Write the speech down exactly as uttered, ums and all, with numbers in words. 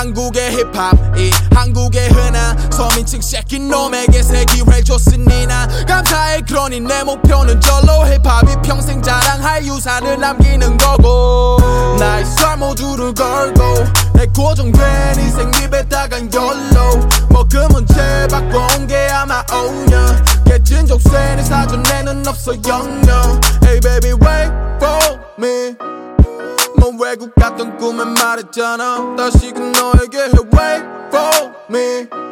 한국의 힙합이 한국의 흔한 서민층 새끼 놈에게 새 기회를 줬으니 나 감사해. 그러니 내 목표는 절로 힙합이 평생 자랑할 유산을 남기는 거고 나의 썰 모두를 걸고 내 고정된 인생 입에다간 열로 뭐 그 문제 바꿔온 게 아마 오년 깨진 족쇄는 사전에는 없어 영영. Hey baby wait for me. 뭐 외국 갔던 꿈에 말했잖아 다시금 너에게 해 wait for me.